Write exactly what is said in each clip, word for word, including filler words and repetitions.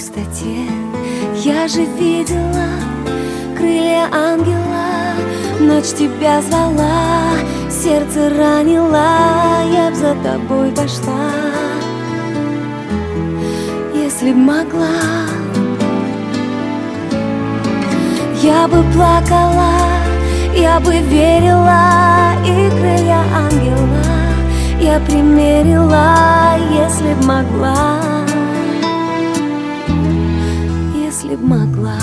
пустоте. Я же видела крылья ангела, ночь тебя звала, сердце ранила, я б за тобой пошла, если б могла. Я бы плакала, я бы верила, и крылья ангела я примерила, если б могла, если б могла.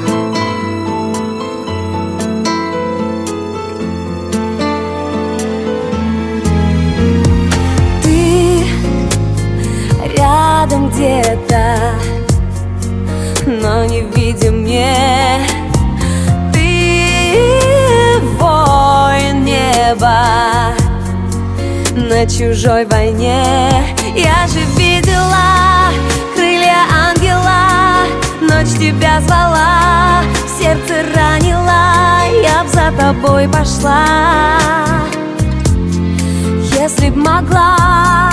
Ты рядом где-то, но не видим мне. Ты воин неба на чужой войне. Я же видела крылья ангела, ночь тебя звала, сердце ранила, я б за тобой пошла, если б могла.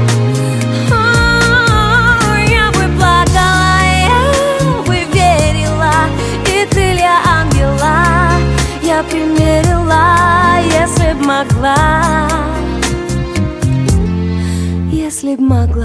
Я бы плакала, я бы верила, и крылья ангела я примерила, если б могла, если б могла.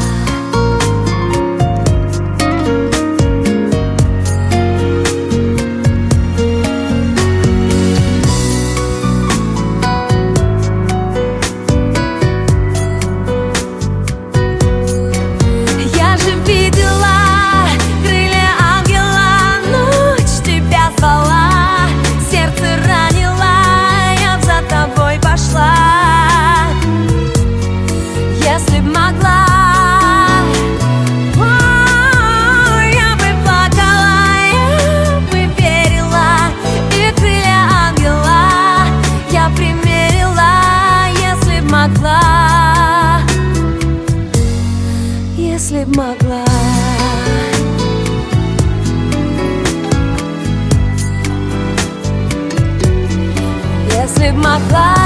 Я же видела крылья ангела, ночь тебя звала, сердце ранила, я б за тобой пошла, если б могла. О, я бы плакала, я бы верила, и крылья ангела я примерила, если б могла, если б могла. Если б могла.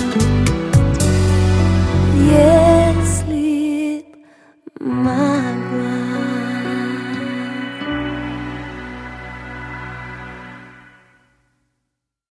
Если б могла.